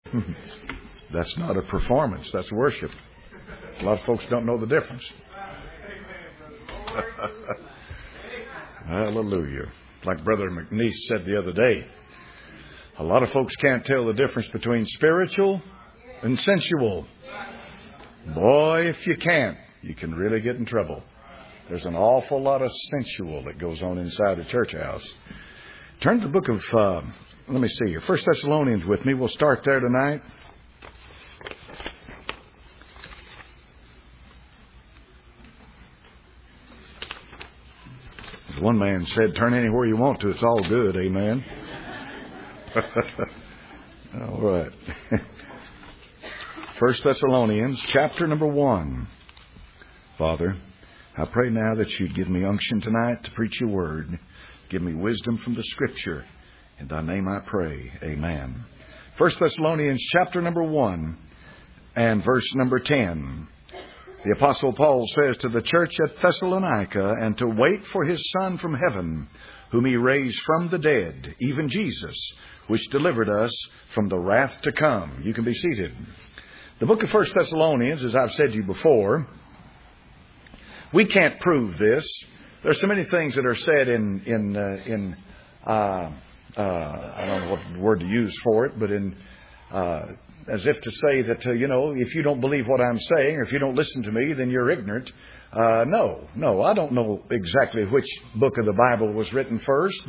That's not a performance. That's worship. A lot of folks don't know the difference. Hallelujah. Like Brother McNeese said the other day, a lot of folks can't tell the difference between spiritual and sensual. Boy, if you can't, you can really get in trouble. There's an awful lot of sensual that goes on inside a church house. Turn to the book of, let me see here, 1 Thessalonians with me. We'll start there tonight. As one man said, turn anywhere you want to. It's all good. Amen. All right. 1 Thessalonians chapter number 1. Father, I pray now that you'd give me unction tonight to preach your word. Give me wisdom from the Scripture. In thy name I pray. Amen. 1 Thessalonians chapter number 1 and verse number 10. The Apostle Paul says to the church at Thessalonica, and to wait for his Son from heaven, whom he raised from the dead, even Jesus, which delivered us from the wrath to come. You can be seated. The book of 1 Thessalonians, as I've said to you before, we can't prove this. There's so many things that are said in I don't know what word to use for it, but as if to say that, if you don't believe what I'm saying, or if you don't listen to me, then you're ignorant. No, I don't know exactly which book of the Bible was written first,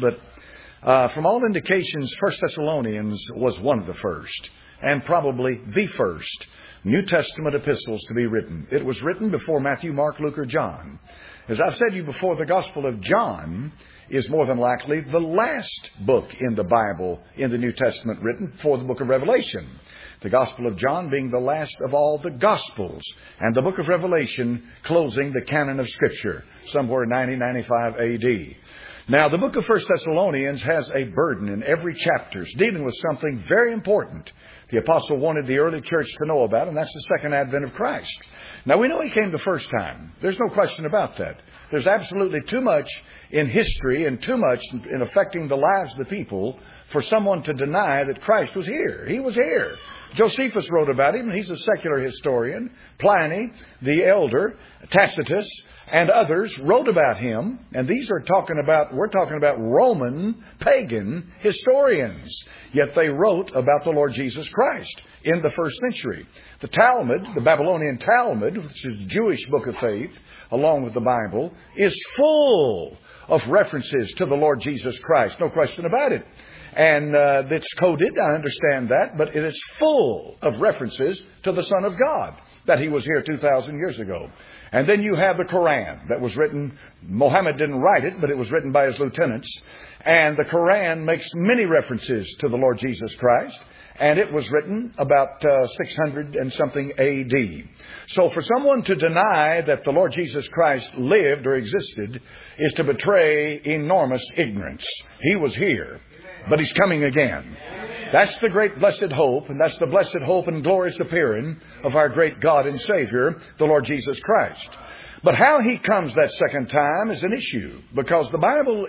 but from all indications, 1 Thessalonians was one of the first, and probably the first New Testament epistles to be written. It was written before Matthew, Mark, Luke, or John. As I've said to you before, the Gospel of John is more than likely the last book in the Bible in the New Testament written before the book of Revelation. The Gospel of John being the last of all the Gospels, and the book of Revelation closing the canon of Scripture, somewhere 90-95 A.D. Now, the book of 1 Thessalonians has a burden in every chapter dealing with something very important the apostle wanted the early church to know about, and that's the second advent of Christ. Now, we know he came the first time. There's no question about that. There's absolutely too much in history and too much in affecting the lives of the people for someone to deny that Christ was here. He was here. Josephus wrote about him, and he's a secular historian. Pliny, the elder, Tacitus, and others wrote about him. And we're talking about Roman, pagan historians. Yet they wrote about the Lord Jesus Christ in the first century. The Talmud, the Babylonian Talmud, which is a Jewish book of faith, along with the Bible, is full of references to the Lord Jesus Christ. No question about it. And it's coded, I understand that, but it is full of references to the Son of God, that he was here 2,000 years ago. And then you have the Quran that was written. Muhammad didn't write it, but it was written by his lieutenants. And the Quran makes many references to the Lord Jesus Christ. And it was written about 600 and something A.D. So for someone to deny that the Lord Jesus Christ lived or existed is to betray enormous ignorance. He was here, but he's coming again. That's the great blessed hope, and that's the blessed hope and glorious appearing of our great God and Savior, the Lord Jesus Christ. But how he comes that second time is an issue, because the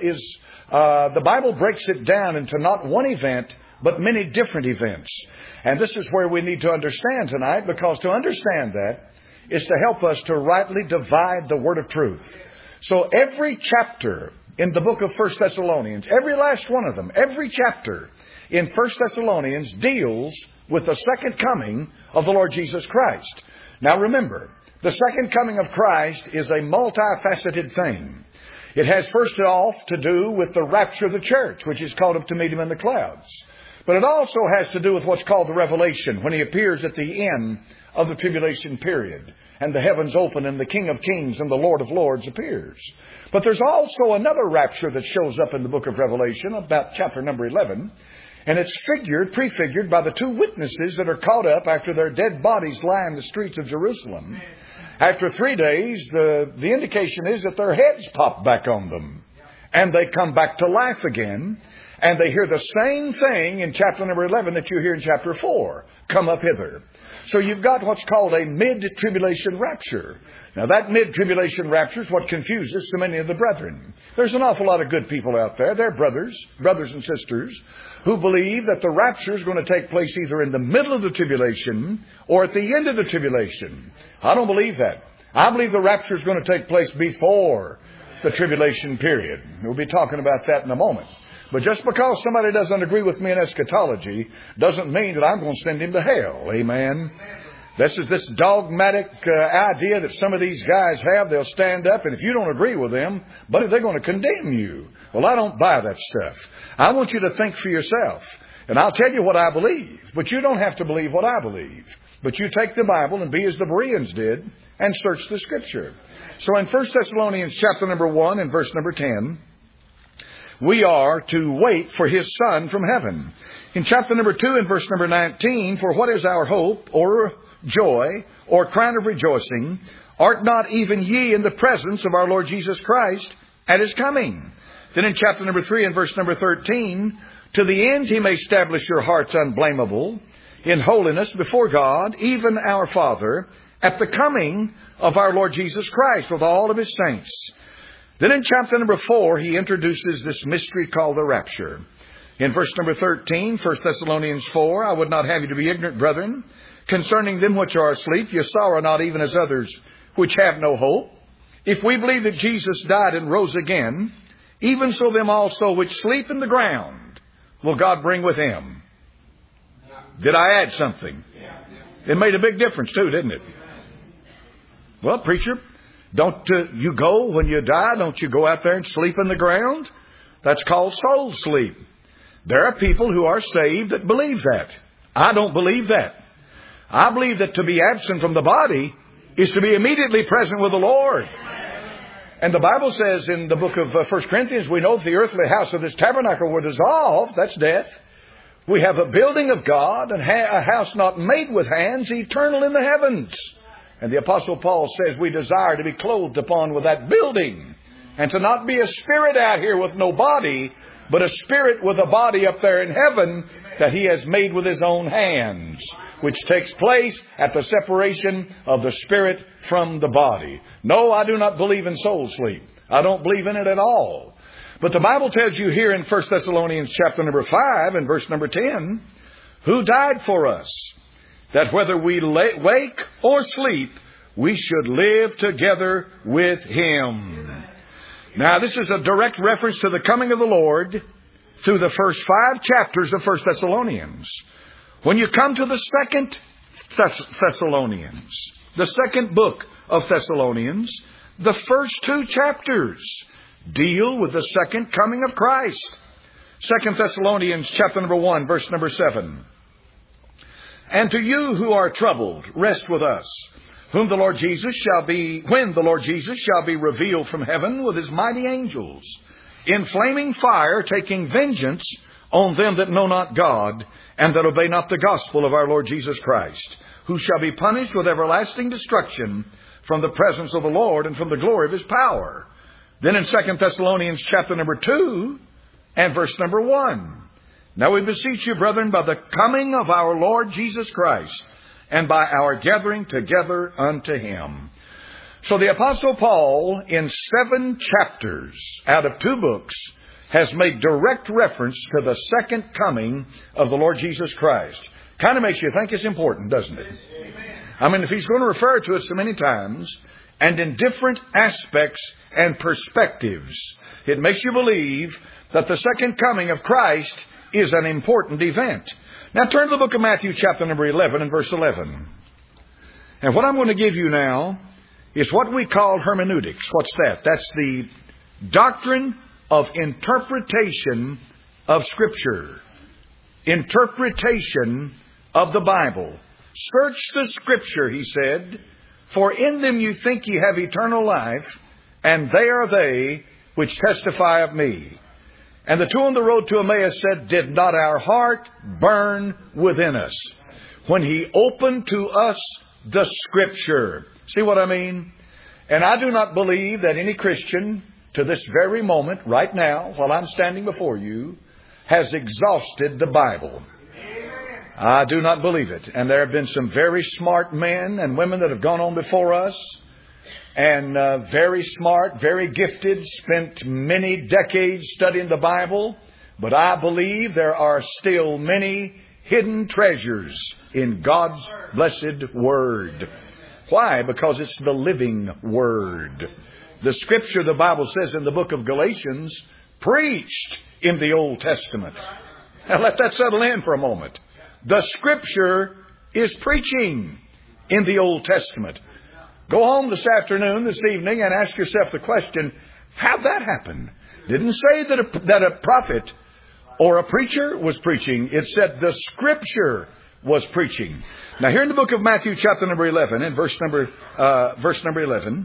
Bible breaks it down into not one event, but many different events. And this is where we need to understand tonight, because to understand that is to help us to rightly divide the word of truth. So every chapter in the book of 1 Thessalonians, every last one of them, every chapter in 1 Thessalonians deals with the second coming of the Lord Jesus Christ. Now remember, the second coming of Christ is a multifaceted thing. It has first off to do with the rapture of the church, which is called up to meet him in the clouds. But it also has to do with what's called the revelation, when he appears at the end of the tribulation period, and the heavens open and the King of Kings and the Lord of Lords appears. But there's also another rapture that shows up in the book of Revelation, about chapter number 11. And it's prefigured by the two witnesses that are caught up after their dead bodies lie in the streets of Jerusalem. After 3 days, the indication is that their heads pop back on them. And they come back to life again. And they hear the same thing in chapter number 11 that you hear in chapter 4. Come up hither. So you've got what's called a mid-tribulation rapture. Now that mid-tribulation rapture is what confuses so many of the brethren. There's an awful lot of good people out there. They're brothers and sisters, who believe that the rapture is going to take place either in the middle of the tribulation or at the end of the tribulation. I don't believe that. I believe the rapture is going to take place before the tribulation period. We'll be talking about that in a moment. But just because somebody doesn't agree with me in eschatology doesn't mean that I'm going to send him to hell. Amen. This is this dogmatic idea that some of these guys have. They'll stand up, and if you don't agree with them, buddy, they're going to condemn you. Well, I don't buy that stuff. I want you to think for yourself. And I'll tell you what I believe. But you don't have to believe what I believe. But you take the Bible and be as the Bereans did and search the Scripture. So in 1 Thessalonians chapter number 1 and verse number 10, we are to wait for His Son from heaven. In chapter number 2 and verse number 19, for what is our hope or joy or crown of rejoicing? Art not even ye in the presence of our Lord Jesus Christ at His coming? Then in chapter number 3 and verse number 13, to the end He may establish your hearts unblameable in holiness before God, even our Father, at the coming of our Lord Jesus Christ with all of His saints. Then in chapter number 4, he introduces this mystery called the rapture. In verse number 13, 1 Thessalonians 4, I would not have you to be ignorant, brethren, concerning them which are asleep, ye sorrow not even as others which have no hope. If we believe that Jesus died and rose again, even so them also which sleep in the ground will God bring with Him. Did I add something? It made a big difference too, didn't it? Well, preacher, don't you go when you die? Don't you go out there and sleep in the ground? That's called soul sleep. There are people who are saved that believe that. I don't believe that. I believe that to be absent from the body is to be immediately present with the Lord. And the Bible says in the book of 1 Corinthians, we know if the earthly house of this tabernacle were dissolved, that's death. We have a building of God and a house not made with hands, eternal in the heavens. And the Apostle Paul says we desire to be clothed upon with that building and to not be a spirit out here with no body, but a spirit with a body up there in heaven that He has made with His own hands, which takes place at the separation of the spirit from the body. No, I do not believe in soul sleep. I don't believe in it at all. But the Bible tells you here in 1 Thessalonians chapter number 5 and verse number 10, who died for us, that whether we wake or sleep, we should live together with Him. Now, this is a direct reference to the coming of the Lord through the first 5 chapters of 1 Thessalonians. When you come to the second Thessalonians, the second book of Thessalonians, the first 2 chapters deal with the second coming of Christ. 2 Thessalonians chapter number 1, verse number 7. And to you who are troubled, rest with us, when the Lord Jesus shall be revealed from heaven with His mighty angels, in flaming fire, taking vengeance on them that know not God, and that obey not the gospel of our Lord Jesus Christ, who shall be punished with everlasting destruction from the presence of the Lord and from the glory of His power. Then in 2 Thessalonians chapter number 2 and verse number 1, now we beseech you, brethren, by the coming of our Lord Jesus Christ, and by our gathering together unto Him. So the Apostle Paul, in 7 chapters out of 2 books, has made direct reference to the second coming of the Lord Jesus Christ. Kind of makes you think it's important, doesn't it? I mean, if he's going to refer to it so many times, and in different aspects and perspectives, it makes you believe that the second coming of Christ is an important event. Now turn to the book of Matthew chapter number 11 and verse 11. And what I'm going to give you now is what we call hermeneutics. What's that? That's the doctrine of interpretation of Scripture. Interpretation of the Bible. Search the Scripture, he said, for in them you think ye have eternal life, and they are they which testify of me. And the 2 on the road to Emmaus said, did not our heart burn within us when He opened to us the Scripture? See what I mean? And I do not believe that any Christian to this very moment, right now, while I'm standing before you, has exhausted the Bible. I do not believe it. And there have been some very smart men and women that have gone on before us. And very smart, very gifted, spent many decades studying the Bible. But I believe there are still many hidden treasures in God's blessed Word. Why? Because it's the living Word. The Scripture, the Bible says in the book of Galatians, preached in the Old Testament. Now let that settle in for a moment. The Scripture is preaching in the Old Testament. Go home this afternoon, this evening, and ask yourself the question, how'd that happen? Didn't say that a prophet or a preacher was preaching. It said the Scripture was preaching. Now here in the book of Matthew chapter number 11 and verse number 11,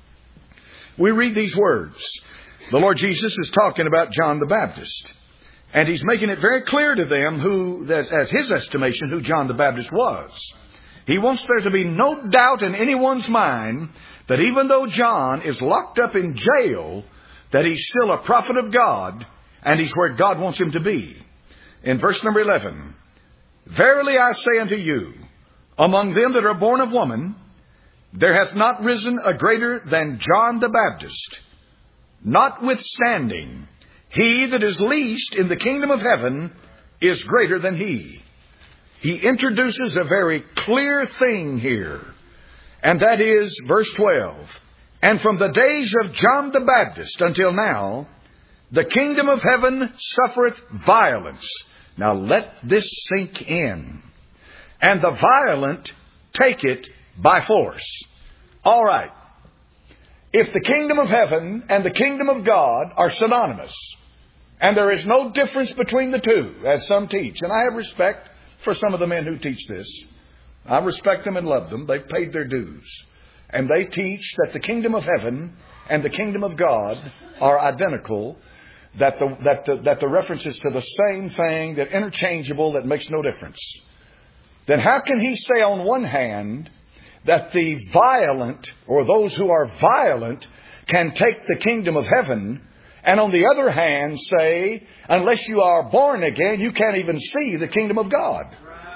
we read these words. The Lord Jesus is talking about John the Baptist. And He's making it very clear to them as His estimation, who John the Baptist was. He wants there to be no doubt in anyone's mind that even though John is locked up in jail, that he's still a prophet of God and he's where God wants him to be. In verse number 11, verily I say unto you, among them that are born of woman, there hath not risen a greater than John the Baptist. Notwithstanding, he that is least in the kingdom of heaven is greater than he. He introduces a very clear thing here. And that is verse 12. And from the days of John the Baptist until now, the kingdom of heaven suffereth violence. Now let this sink in. And the violent take it by force. All right. If the kingdom of heaven and the kingdom of God are synonymous, and there is no difference between the two, as some teach, and I have respect for some of the men who teach this. I respect them and love them. They've paid their dues. And they teach that the kingdom of heaven and the kingdom of God are identical, that the reference is to the same thing, that interchangeable, that makes no difference. Then how can he say on one hand that the violent, or those who are violent, can take the kingdom of heaven, and on the other hand say, unless you are born again, you can't even see the kingdom of God?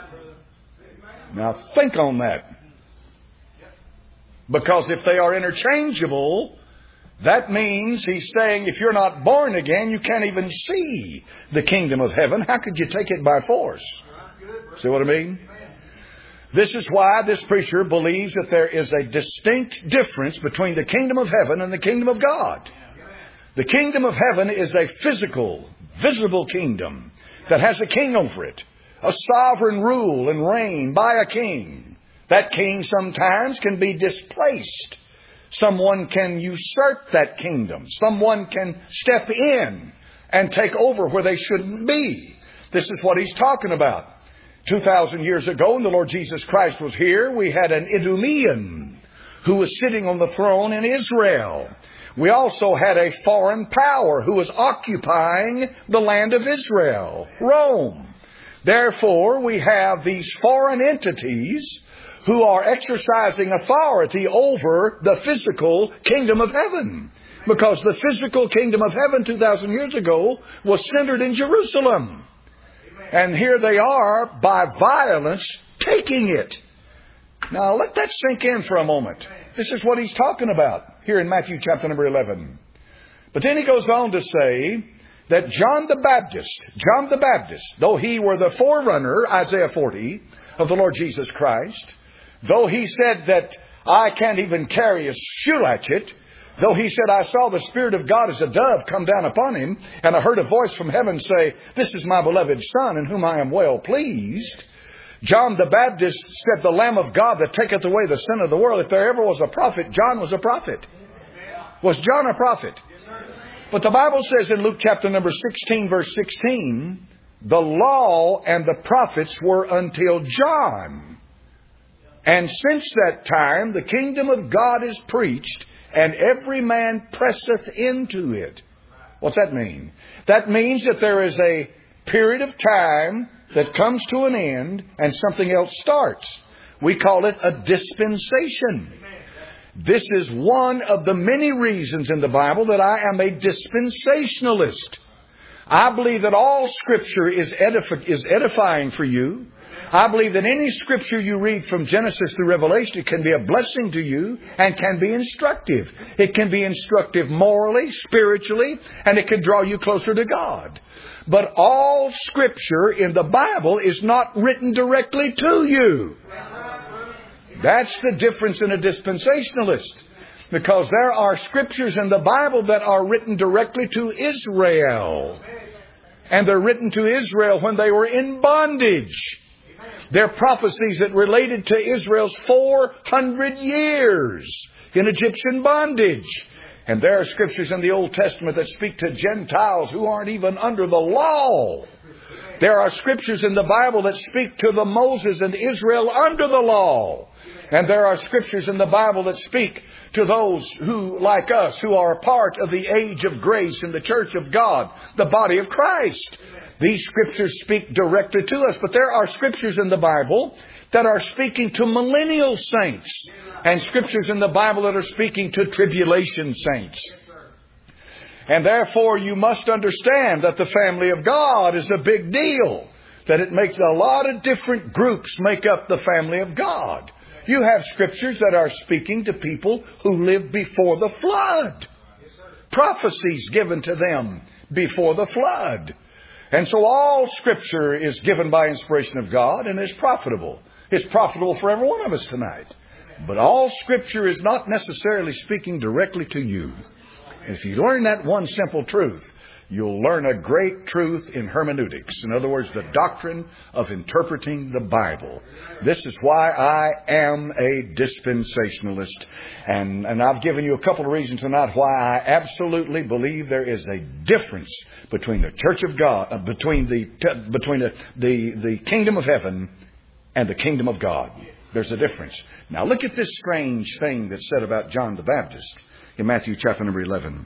Now think on that. Because if they are interchangeable, that means he's saying if you're not born again, you can't even see the kingdom of heaven. How could you take it by force? See what I mean? This is why this preacher believes that there is a distinct difference between the kingdom of heaven and the kingdom of God. The kingdom of heaven is a physical, visible kingdom that has a king over it. A sovereign rule and reign by a king. That king sometimes can be displaced. Someone can usurp that kingdom. Someone can step in and take over where they shouldn't be. This is what he's talking about. 2,000 years ago, when the Lord Jesus Christ was here, we had an Idumean who was sitting on the throne in Israel. We also had a foreign power who was occupying the land of Israel, Rome. Therefore, we have these foreign entities who are exercising authority over the physical kingdom of heaven. Because the physical kingdom of heaven 2,000 years ago was centered in Jerusalem. And here they are, by violence, taking it. Now, let that sink in for a moment. This is what he's talking about here in Matthew chapter number 11. But then he goes on to say that John the Baptist, though he were the forerunner, Isaiah 40, of the Lord Jesus Christ, though he said that I can't even carry a shoe latchet, though he said I saw the Spirit of God as a dove come down upon him, and I heard a voice from heaven say, this is my beloved Son, in whom I am well pleased. John the Baptist said, the Lamb of God that taketh away the sin of the world. If there ever was a prophet, John was a prophet. Was John a prophet? But the Bible says in Luke chapter number 16, verse 16, the law and the prophets were until John. And since that time, the kingdom of God is preached, and every man presseth into it. What's that mean? That means that there is a period of time that comes to an end and something else starts. We call it a dispensation. This is one of the many reasons in the Bible that I am a dispensationalist. I believe that all Scripture is edifying for you. I believe that any Scripture you read from Genesis through Revelation, it can be a blessing to you and can be instructive. It can be instructive morally, spiritually, and it can draw you closer to God. But all Scripture in the Bible is not written directly to you. That's the difference in a dispensationalist. Because there are Scriptures in the Bible that are written directly to Israel. And they're written to Israel when they were in bondage. They're prophecies that related to Israel's 400 years in Egyptian bondage. And there are Scriptures in the Old Testament that speak to Gentiles who aren't even under the law. There are Scriptures in the Bible that speak to the Moses and Israel under the law. And there are Scriptures in the Bible that speak to those who, like us, who are a part of the age of grace in the church of God, the body of Christ. These Scriptures speak directly to us, but there are Scriptures in the Bible that are speaking to millennial saints, and Scriptures in the Bible that are speaking to tribulation saints. And therefore you must understand that the family of God is a big deal, that it makes a lot of different groups make up the family of God. You have Scriptures that are speaking to people who lived before the flood. Prophecies given to them before the flood. And so all Scripture is given by inspiration of God and is profitable. It's profitable for every one of us tonight. But all Scripture is not necessarily speaking directly to you. And if you learn that one simple truth, you'll learn a great truth in hermeneutics. In other words, the doctrine of interpreting the Bible. This is why I am a dispensationalist. And I've given you a couple of reasons tonight why I absolutely believe there is a difference between the Church of God, between the kingdom of heaven and the kingdom of God. There's a difference. Now look at this strange thing that's said about John the Baptist in Matthew chapter number 11.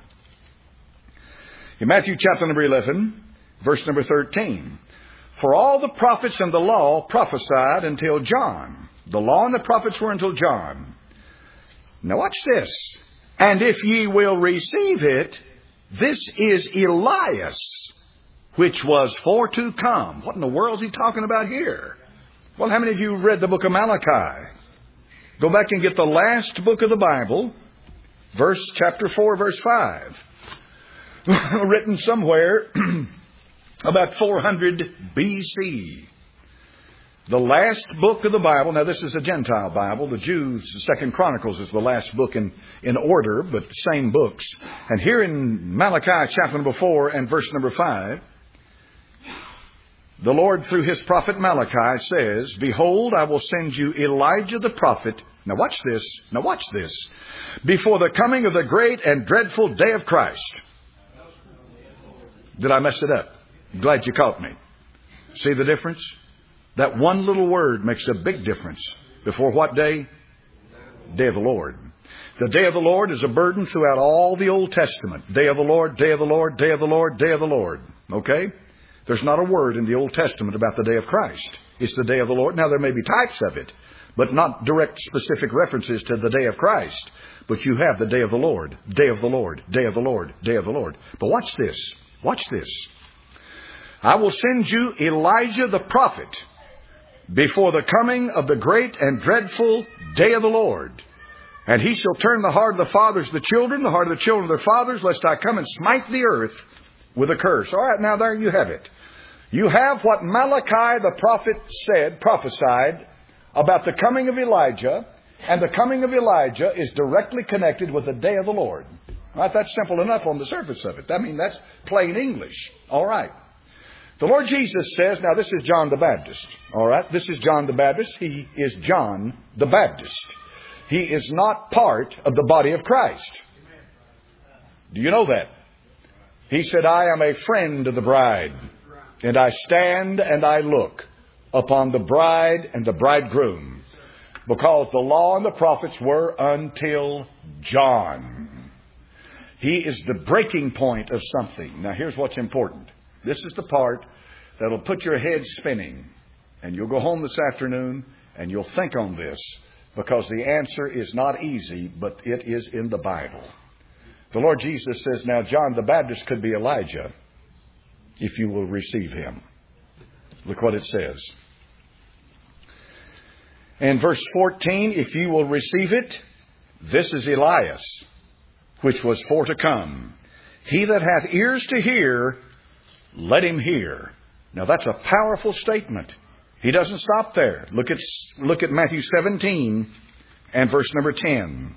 In Matthew chapter number 11, verse number 13. For all the prophets and the law prophesied until John. The law and the prophets were until John. Now watch this. And if ye will receive it, this is Elias, which was for to come. What in the world is he talking about here? Well, how many of you read the book of Malachi? Go back and get the last book of the Bible, chapter 4, verse 5. Written somewhere about 400 B.C. The last book of the Bible. Now this is a Gentile Bible. The Jews, the 2nd Chronicles is the last book in order, but same books. And here in Malachi chapter number 4 and verse number 5, the Lord through His prophet Malachi says, Behold, I will send you Elijah the prophet. Now watch this. Now watch this. Before the coming of the great and dreadful day of Christ. Did I mess it up? Glad you caught me. See the difference? That one little word makes a big difference. Before what day? Day of the Lord. The day of the Lord is a burden throughout all the Old Testament. Day of the Lord, day of the Lord, day of the Lord, day of the Lord. Okay? There's not a word in the Old Testament about the day of Christ. It's the day of the Lord. Now there may be types of it, but not direct specific references to the day of Christ. But you have the day of the Lord, day of the Lord, day of the Lord, day of the Lord. But watch this. Watch this. I will send you Elijah the prophet before the coming of the great and dreadful day of the Lord. And he shall turn the heart of the fathers to the children, the heart of the children to their fathers, lest I come and smite the earth with a curse. All right, now there you have it. You have what Malachi the prophet prophesied about the coming of Elijah. And the coming of Elijah is directly connected with the day of the Lord. All right, that's simple enough on the surface of it. I mean, that's plain English. All right. The Lord Jesus says, now this is John the Baptist. All right, this is John the Baptist. He is John the Baptist. He is not part of the body of Christ. Do you know that? He said, I am a friend of the bride, and I stand and I look upon the bride and the bridegroom, because the law and the prophets were until John. He is the breaking point of something. Now here's what's important. This is the part that'll put your head spinning. And you'll go home this afternoon and you'll think on this, because the answer is not easy, but it is in the Bible. The Lord Jesus says, now John the Baptist could be Elijah. if you will receive Him. Look what it says. In verse 14, if you will receive it, this is Elias, which was for to come. He that hath ears to hear, let him hear. Now that's a powerful statement. He doesn't stop there. Look at Matthew 17 and verse number 10.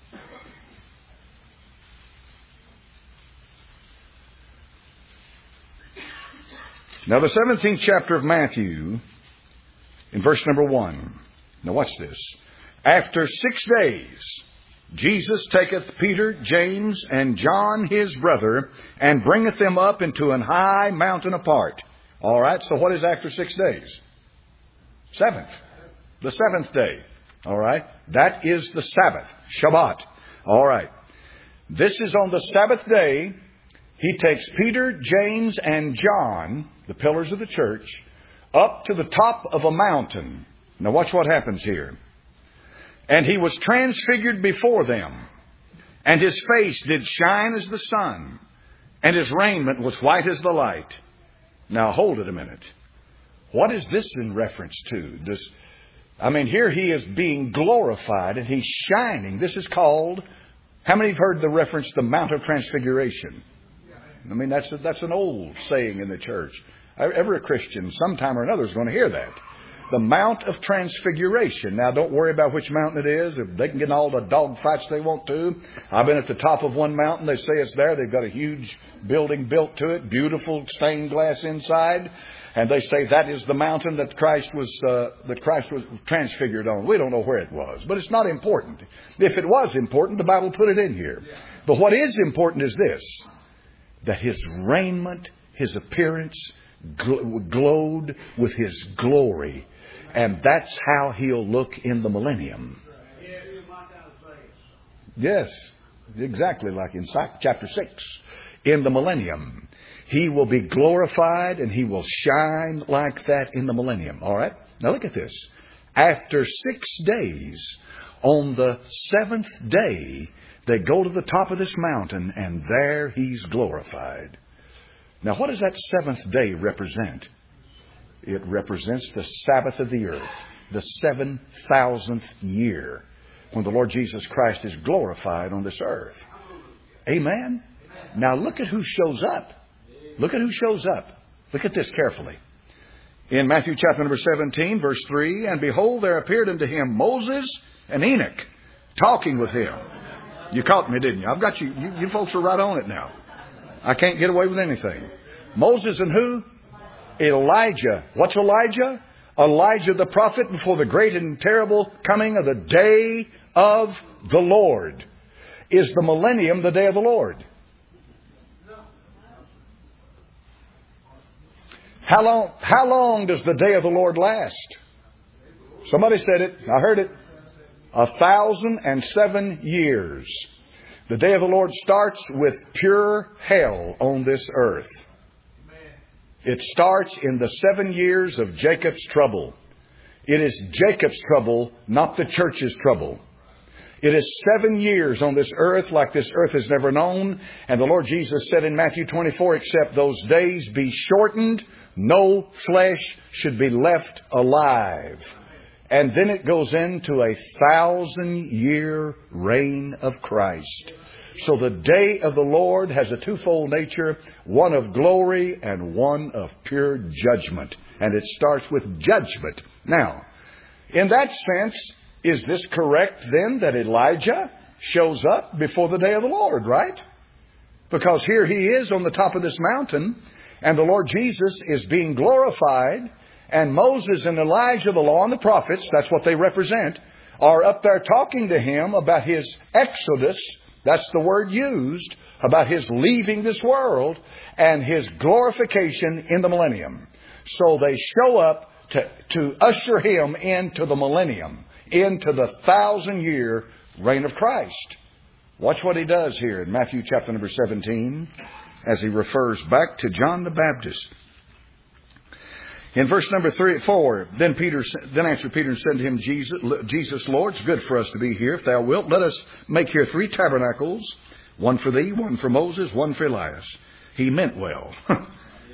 Now the 17th chapter of Matthew, in verse number 1. Now watch this. After 6 days, Jesus taketh Peter, James, and John his brother, and bringeth them up into an high mountain apart. All right, so what is after 6 days? Seventh. The seventh day. All right, that is the Sabbath, Shabbat. All right, this is on the Sabbath day. He takes Peter, James, and John, the pillars of the church, up to the top of a mountain. Now watch what happens here. And he was transfigured before them, and his face did shine as the sun, and his raiment was white as the light. Now hold it a minute. What is this in reference to? Here he is being glorified, and he's shining. This is called, how many have heard the reference, the Mount of Transfiguration? That's an old saying in the church. Every Christian, sometime or another, is going to hear that. The Mount of Transfiguration. Now, don't worry about which mountain it is. If they can get in all the dog fights they want to. I've been at the top of one mountain. They say it's there. They've got a huge building built to it. Beautiful stained glass inside. And they say that is the mountain that Christ was transfigured on. We don't know where it was. But it's not important. If it was important, the Bible put it in here. But what is important is this. That his raiment, his appearance, glowed with his glory. And that's how he'll look in the millennium. Yes, exactly like in chapter 6. In the millennium, he will be glorified and he will shine like that in the millennium. All right? Now look at this. After 6 days, on the seventh day, they go to the top of this mountain and there he's glorified. Now what does that seventh day represent? It represents the Sabbath of the earth, the 7,000th year, when the Lord Jesus Christ is glorified on this earth. Amen? Now look at who shows up. Look at who shows up. Look at this carefully. In Matthew chapter number 17, verse 3, and behold, there appeared unto him Moses and Enoch, talking with him. You caught me, didn't you? I've got you. You folks are right on it now. I can't get away with anything. Moses and who? Elijah. What's Elijah? Elijah the prophet before the great and terrible coming of the day of the Lord. Is the millennium the day of the Lord? How long does the day of the Lord last? Somebody said it. I heard it. 1,007 years. The day of the Lord starts with pure hell on this earth. It starts in the 7 years of Jacob's trouble. It is Jacob's trouble, not the church's trouble. It is 7 years on this earth like this earth has never known. And the Lord Jesus said in Matthew 24, except those days be shortened, no flesh should be left alive. And then it goes into a 1,000-year reign of Christ. So the day of the Lord has a twofold nature, one of glory and one of pure judgment. And it starts with judgment. Now, in that sense, is this correct then that Elijah shows up before the day of the Lord, right? Because here he is on the top of this mountain, and the Lord Jesus is being glorified, and Moses and Elijah, the law and the prophets, that's what they represent, are up there talking to him about his exodus. That's the word used, about his leaving this world and his glorification in the millennium. So they show up to usher him into the millennium, into the 1,000-year reign of Christ. Watch what he does here in Matthew chapter number 17 as he refers back to John the Baptist. In verse number 4, then answered Peter and said to him, Jesus, Lord, it's good for us to be here. If thou wilt, let us make here 3 tabernacles, one for thee, one for Moses, one for Elias. He meant well.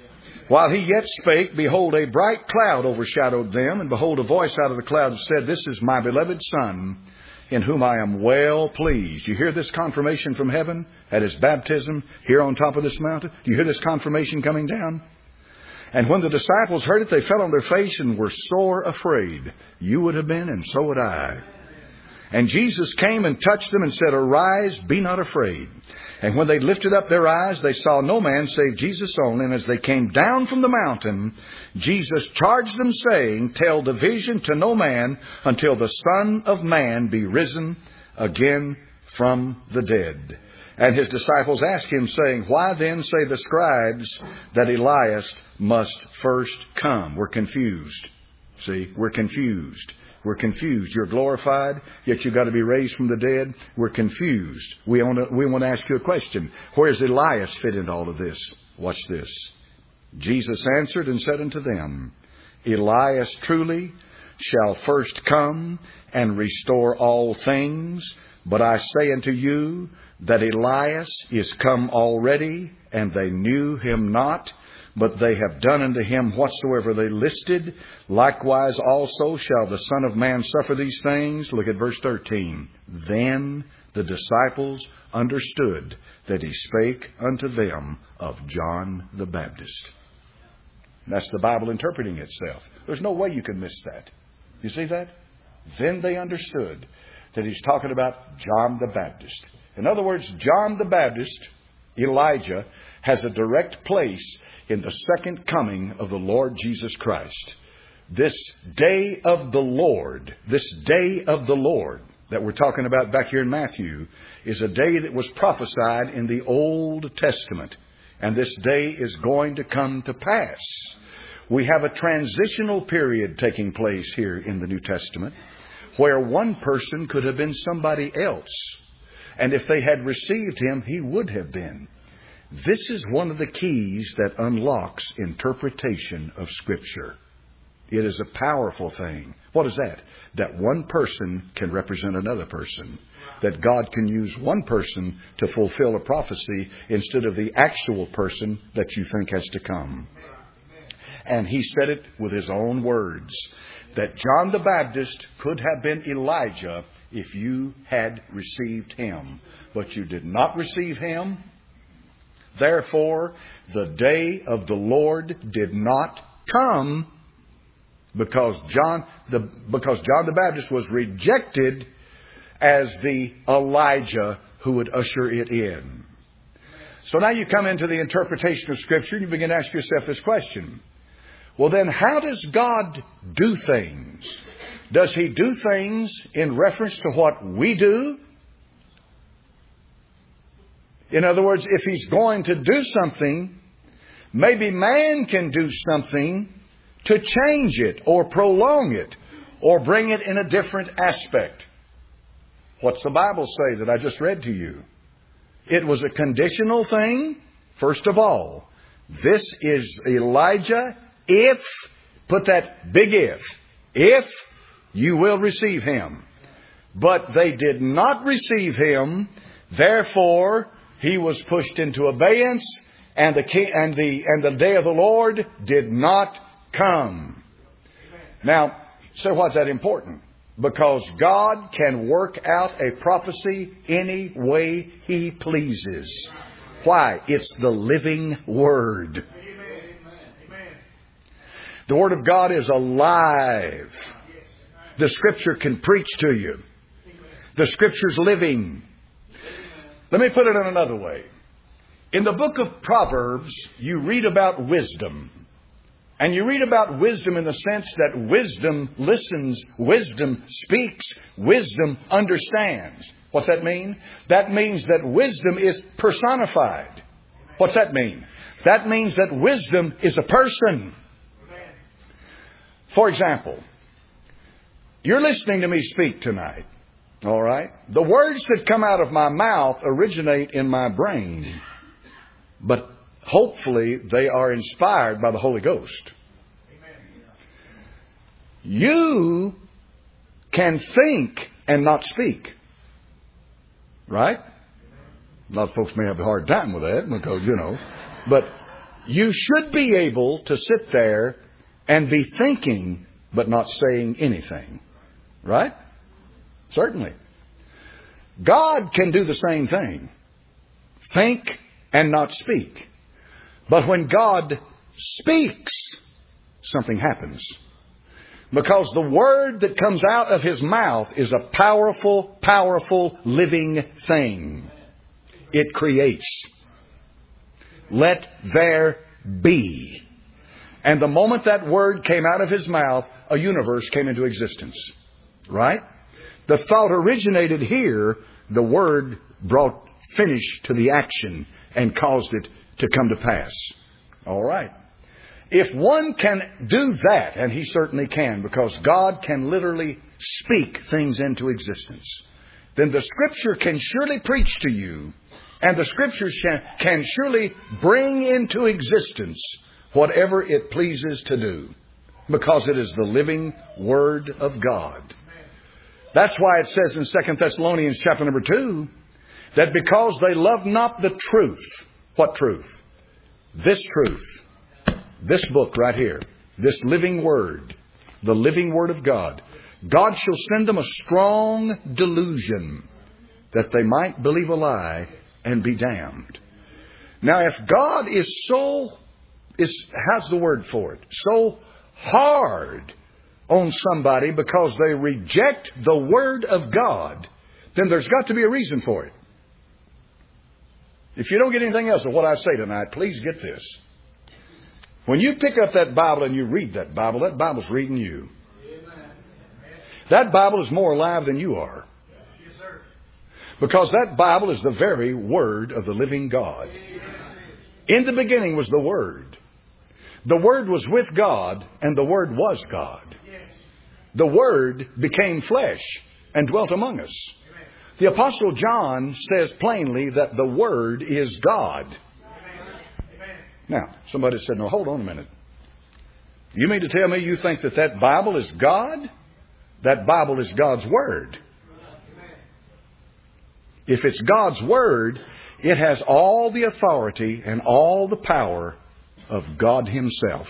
While he yet spake, behold, a bright cloud overshadowed them, and behold, a voice out of the cloud said, This is my beloved Son, in whom I am well pleased. You hear this confirmation from heaven at his baptism here on top of this mountain? Do you hear this confirmation coming down? And when the disciples heard it, they fell on their face and were sore afraid. You would have been, and so would I. And Jesus came and touched them and said, Arise, be not afraid. And when they lifted up their eyes, they saw no man save Jesus only. And as they came down from the mountain, Jesus charged them, saying, Tell the vision to no man until the Son of Man be risen again from the dead. And his disciples asked him, saying, Why then say the scribes that Elias must first come? We're confused. See, we're confused. We're confused. You're glorified, yet you've got to be raised from the dead. We're confused. We want to ask you a question. Where does Elias fit into all of this? Watch this. Jesus answered and said unto them, Elias truly shall first come and restore all things. But I say unto you that Elias is come already, and they knew him not. But they have done unto him whatsoever they listed. Likewise also shall the Son of Man suffer these things. Look at verse 13. Then the disciples understood that he spake unto them of John the Baptist. That's the Bible interpreting itself. There's no way you can miss that. You see that? Then they understood that he's talking about John the Baptist. In other words, John the Baptist, Elijah, has a direct place in the second coming of the Lord Jesus Christ. This day of the Lord that we're talking about back here in Matthew is a day that was prophesied in the Old Testament. And this day is going to come to pass. We have a transitional period taking place here in the New Testament where one person could have been somebody else. And if they had received him, he would have been. This is one of the keys that unlocks interpretation of Scripture. It is a powerful thing. What is that? That one person can represent another person. That God can use one person to fulfill a prophecy instead of the actual person that you think has to come. And he said it with his own words. That John the Baptist could have been Elijah if you had received him. But you did not receive him. Therefore, the day of the Lord did not come because John the Baptist was rejected as the Elijah who would usher it in. So now you come into the interpretation of Scripture and you begin to ask yourself this question. Well then, how does God do things? Does He do things in reference to what we do? In other words, if He's going to do something, maybe man can do something to change it or prolong it or bring it in a different aspect. What's the Bible say that I just read to you? It was a conditional thing, first of all. This is Elijah if, put that big if you will receive him. But they did not receive him, therefore he was pushed into abeyance, and the day of the Lord did not come. Now, so why's that important? Because God can work out a prophecy any way He pleases. Why? It's the living Word. The Word of God is alive. The Scripture can preach to you. The Scripture's living. Let me put it in another way. In the book of Proverbs, you read about wisdom. And you read about wisdom in the sense that wisdom listens, wisdom speaks, wisdom understands. What's that mean? That means that wisdom is personified. What's that mean? That means that wisdom is a person. For example, you're listening to me speak tonight. All right? The words that come out of my mouth originate in my brain. But hopefully they are inspired by the Holy Ghost. You can think and not speak. Right? A lot of folks may have a hard time with that because, but You should be able to sit there and be thinking but not saying anything. Right? Certainly. God can do the same thing. Think and not speak. But when God speaks, something happens. Because the word that comes out of His mouth is a powerful, powerful living thing. It creates. Let there be. And the moment that word came out of His mouth, a universe came into existence. Right? The thought originated here. The word brought finish to the action and caused it to come to pass. All right. If one can do that, and He certainly can, because God can literally speak things into existence, then the Scripture can surely preach to you, and the Scriptures can surely bring into existence whatever it pleases to do, because it is the living Word of God. That's why it says in 2 Thessalonians chapter number 2, that because they love not the truth. What truth? This truth. This book right here. This living Word. The living Word of God. God shall send them a strong delusion that they might believe a lie and be damned. Now if God is how's the word for it? So hard on somebody because they reject the Word of God, then there's got to be a reason for it. If you don't get anything else of what I say tonight, please get this. When you pick up that Bible and you read that Bible's reading you. That Bible is more alive than you are. Because that Bible is the very Word of the living God. In the beginning was the Word. The Word was with God, and the Word was God. The Word became flesh and dwelt among us. The Apostle John says plainly that the Word is God. Now, somebody said, no, hold on a minute. You mean to tell me you think that Bible is God? That Bible is God's Word. If it's God's Word, it has all the authority and all the power of God Himself.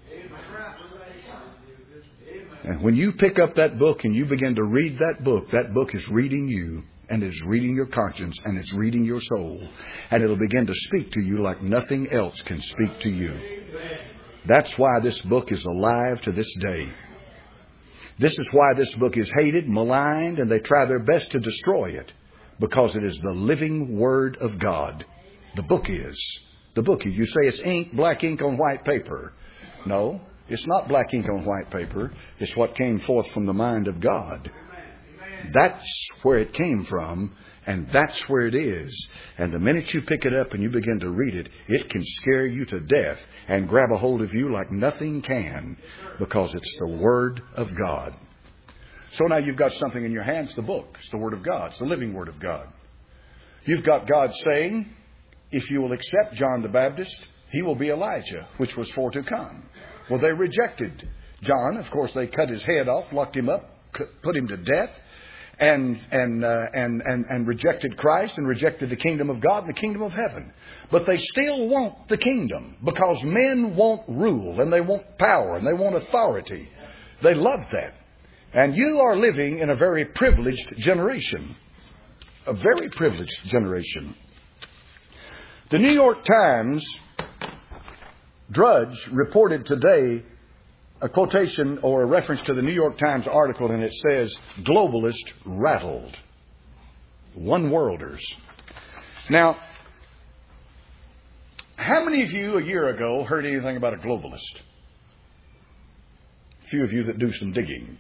And when you pick up that book and you begin to read that book is reading you, and is reading your conscience, and it's reading your soul. And it'll begin to speak to you like nothing else can speak to you. That's why this book is alive to this day. This is why this book is hated, maligned, and they try their best to destroy it. Because it is the living Word of God. The book is. The book is. You say it's ink, black ink on white paper. No, it's not black ink on white paper. It's what came forth from the mind of God. That's where it came from, and that's where it is. And the minute you pick it up and you begin to read it, it can scare you to death and grab a hold of you like nothing can, because it's the Word of God. So now you've got something in your hands, the book. It's the Word of God. It's the living Word of God. You've got God saying, if you will accept John the Baptist, he will be Elijah, which was for to come. Well, they rejected John. Of course, they cut his head off, locked him up, put him to death. And rejected Christ and rejected the kingdom of God and the kingdom of heaven. But they still want the kingdom, because men want rule and they want power and they want authority. They love that. And you are living in a very privileged generation. A very privileged generation. The New York Times Drudge reported today a quotation or a reference to the New York Times article, and it says, globalist rattled. One-worlders. Now, how many of you a year ago heard anything about a globalist? A few of you that do some digging.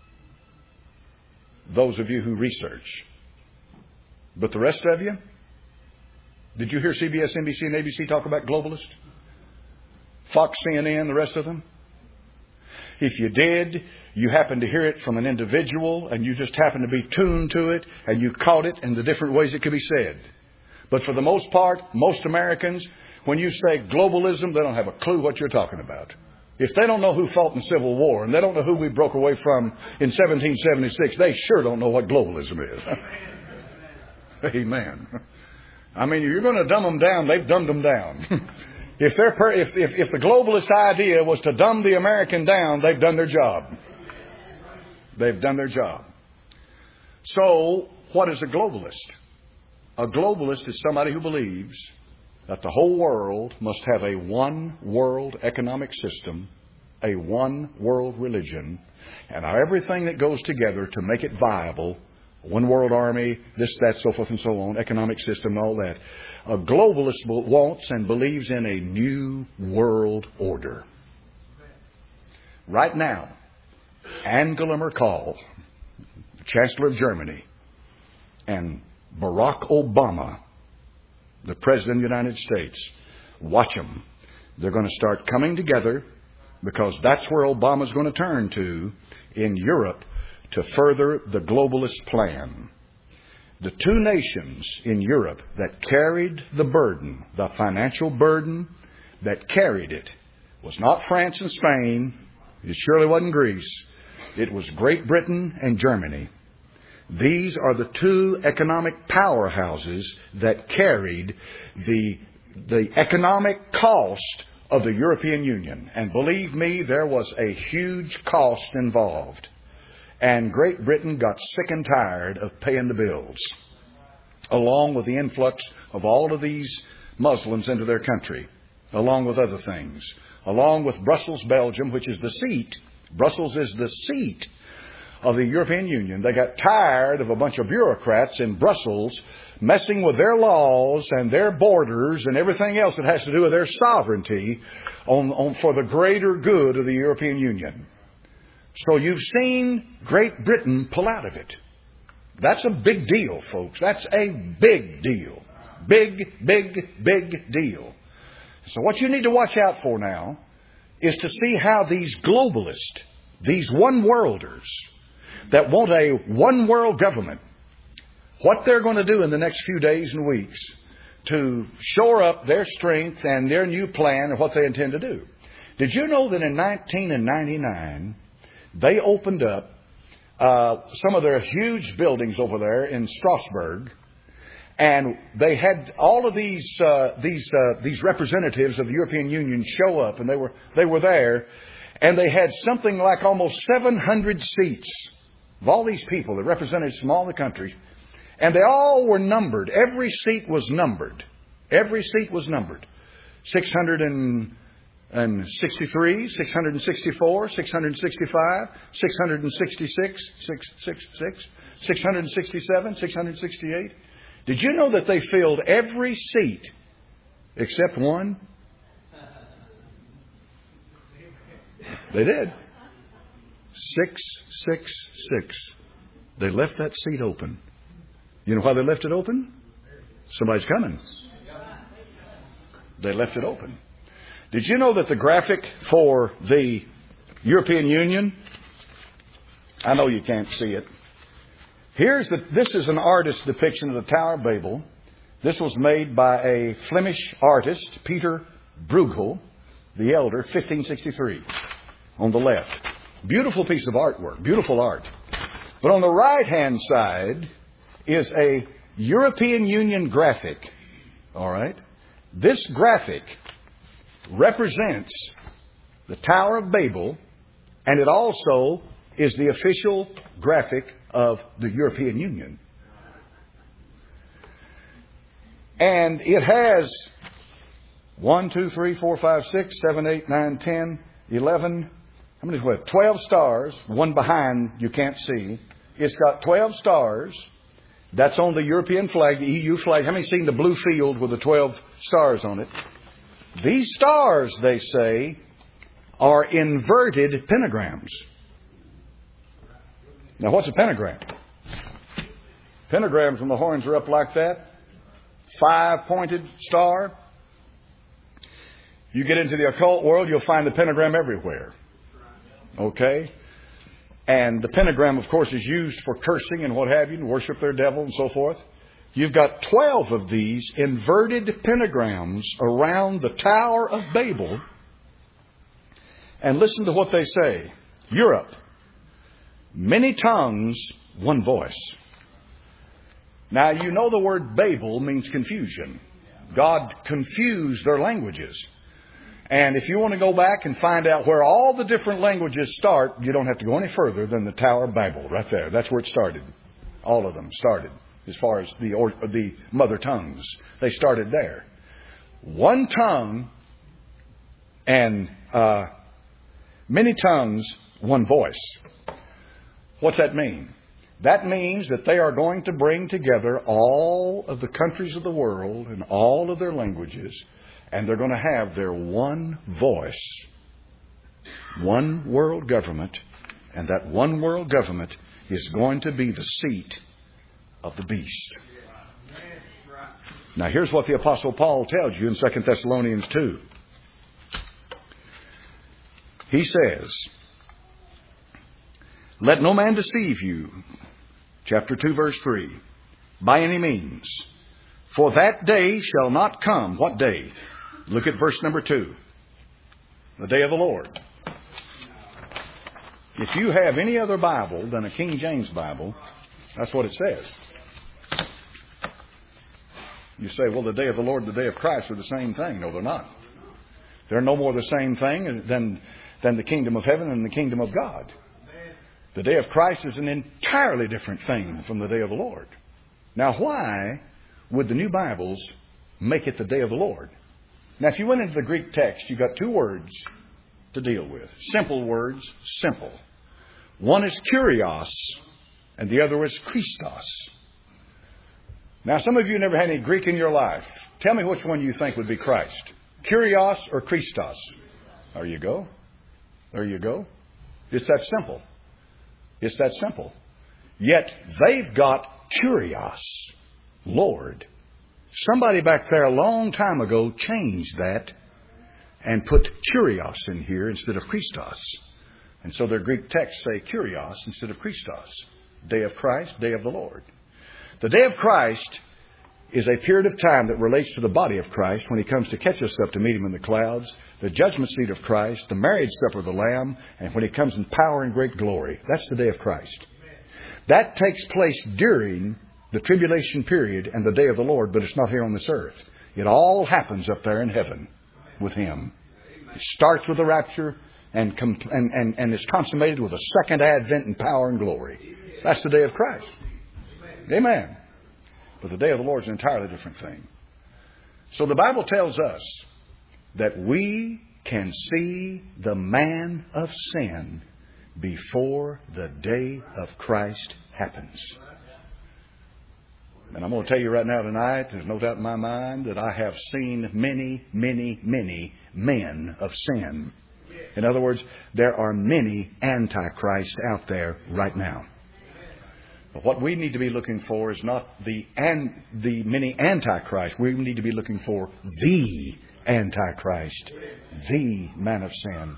Those of you who research. But the rest of you? Did you hear CBS, NBC, and ABC talk about globalists? Fox, CNN, the rest of them? If you did, you happened to hear it from an individual and you just happened to be tuned to it and you caught it in the different ways it could be said. But for the most part, most Americans, when you say globalism, they don't have a clue what you're talking about. If they don't know who fought in the Civil War and they don't know who we broke away from in 1776, they sure don't know what globalism is. Amen. I mean, if you're going to dumb them down, they've dumbed them down. If the globalist idea was to dumb the American down, they've done their job. They've done their job. So, what is a globalist? A globalist is somebody who believes that the whole world must have a one world economic system, a one world religion, and everything that goes together to make it viable. One world army, this, that, so forth and so on, economic system, all that. A globalist wants and believes in a new world order. Right now, Angela Merkel, Chancellor of Germany, and Barack Obama, the President of the United States, watch them. They're going to start coming together because that's where Obama's going to turn to in Europe to further the globalist plan. The two nations in Europe that carried the burden, the financial burden that carried it, was not France and Spain. It surely wasn't Greece. It was Great Britain and Germany. These are the two economic powerhouses that carried the economic cost of the European Union. And believe me, there was a huge cost involved. And Great Britain got sick and tired of paying the bills, along with the influx of all of these Muslims into their country, along with other things, along with Brussels, Belgium, which is the seat. Brussels is the seat of the European Union. They got tired of a bunch of bureaucrats in Brussels messing with their laws and their borders and everything else that has to do with their sovereignty for the greater good of the European Union. So you've seen Great Britain pull out of it. That's a big deal, folks. That's a big deal. Big, big, big deal. So what you need to watch out for now is to see how these globalists, these one-worlders that want a one-world government, what they're going to do in the next few days and weeks to shore up their strength and their new plan and what they intend to do. Did you know that in 1999, they opened up some of their huge buildings over there in Strasbourg, and they had all of these representatives of the European Union show up, and they were there, and they had something like almost 700 seats of all these people, the representatives from all the countries, and they all were numbered. Every seat was numbered. Every seat was numbered. 663, 664, 665, 666, 667, 668. Did you know that they filled every seat except one? They did. 666. They left that seat open. You know why they left it open? Somebody's coming. They left it open. Did you know that the graphic for the European Union, I know you can't see it. This is an artist's depiction of the Tower of Babel. This was made by a Flemish artist, Peter Bruegel, the Elder, 1563, on the left. Beautiful piece of artwork, beautiful art. But on the right-hand side is a European Union graphic. All right? This graphic represents the Tower of Babel, and it also is the official graphic of the European Union. And it has 1, 2, 3, 4, 5, 6, 7, 8, 9, 10, 11. How many do we have? 12 stars. One behind you can't see. It's got 12 stars. That's on the European flag, the EU flag. How many seen the blue field with the 12 stars on it? These stars, they say, are inverted pentagrams. Now, what's a pentagram? Pentagrams, when the horns are up like that, 5-pointed star. You get into the occult world, you'll find the pentagram everywhere. Okay? And the pentagram, of course, is used for cursing and what have you, to worship their devil and so forth. You've got 12 of these inverted pentagrams around the Tower of Babel. And listen to what they say. Europe, many tongues, one voice. Now, you know the word Babel means confusion. God confused their languages. And if you want to go back and find out where all the different languages start, you don't have to go any further than the Tower of Babel right there. That's where it started. All of them started as far as the mother tongues. They started there. One tongue and many tongues, one voice. What's that mean? That means that they are going to bring together all of the countries of the world and all of their languages, and they're going to have their one voice, one world government, and that one world government is going to be the seat of the beast. Now here's what the Apostle Paul tells you in 2 Thessalonians 2. He says, let no man deceive you, chapter 2, verse 3, by any means. For that day shall not come. What day? Look at verse number 2. The day of the Lord. If you have any other Bible than a King James Bible, that's what it says. You say, well, the day of the Lord and the day of Christ are the same thing. No, they're not. They're no more the same thing than the kingdom of heaven and the kingdom of God. The day of Christ is an entirely different thing from the day of the Lord. Now, why would the new Bibles make it the day of the Lord? Now, if you went into the Greek text, you got two words to deal with. Simple words, simple. One is kurios, and the other is Christos. Now, some of you never had any Greek in your life. Tell me which one you think would be Christ. Kurios or Christos? There you go. There you go. It's that simple. It's that simple. Yet they've got Kurios, Lord. Somebody back there a long time ago changed that and put Kurios in here instead of Christos. And so their Greek texts say Kurios instead of Christos. Day of Christ, day of the Lord. The day of Christ is a period of time that relates to the body of Christ when He comes to catch us up to meet Him in the clouds, the judgment seat of Christ, the marriage supper of the Lamb, and when He comes in power and great glory. That's the day of Christ. That takes place during the tribulation period and the day of the Lord, but it's not here on this earth. It all happens up there in heaven with Him. It starts with the rapture and is consummated with a second advent in power and glory. That's the day of Christ. Amen. But the day of the Lord is an entirely different thing. So the Bible tells us that we can see the man of sin before the day of Christ happens. And I'm going to tell you right now tonight, there's no doubt in my mind that I have seen many, many, many men of sin. In other words, there are many antichrists out there right now. But what we need to be looking for is not the many antichrists. We need to be looking for the Antichrist, the man of sin.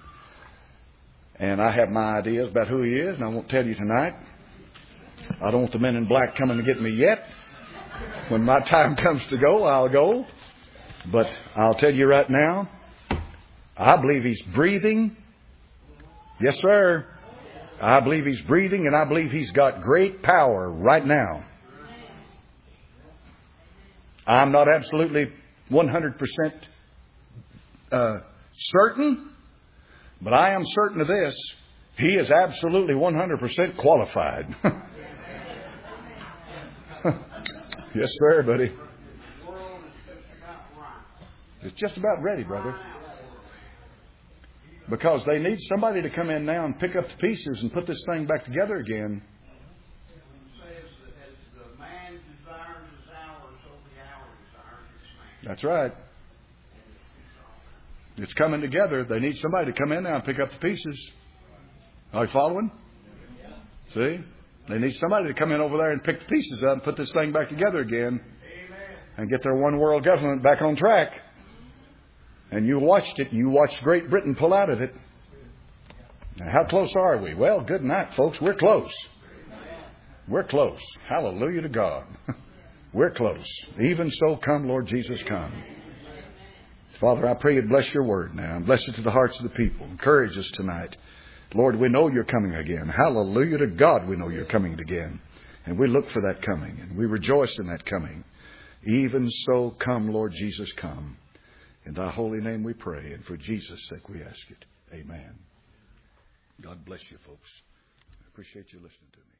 And I have my ideas about who he is, and I won't tell you tonight. I don't want the men in black coming to get me yet. When my time comes to go, I'll go. But I'll tell you right now, I believe he's breathing. Yes, sir. I believe he's breathing, and I believe he's got great power right now. I'm not absolutely 100% certain, but I am certain of this. He is absolutely 100% qualified. Yes, sir, buddy. It's just about ready, brother. Because they need somebody to come in now and pick up the pieces and put this thing back together again. That's right. It's coming together. They need somebody to come in now and pick up the pieces. Are you following? See? They need somebody to come in over there and pick the pieces up and put this thing back together again. And get their one world government back on track. And you watched it. You watched Great Britain pull out of it. Now, how close are we? Well, good night, folks. We're close. We're close. Hallelujah to God. We're close. Even so, come, Lord Jesus, come. Father, I pray you bless your word now. And bless it to the hearts of the people. Encourage us tonight. Lord, we know you're coming again. Hallelujah to God, we know you're coming again. And we look for that coming. And we rejoice in that coming. Even so, come, Lord Jesus, come. In thy holy name we pray, and for Jesus' sake we ask it. Amen. God bless you, folks. I appreciate you listening to me.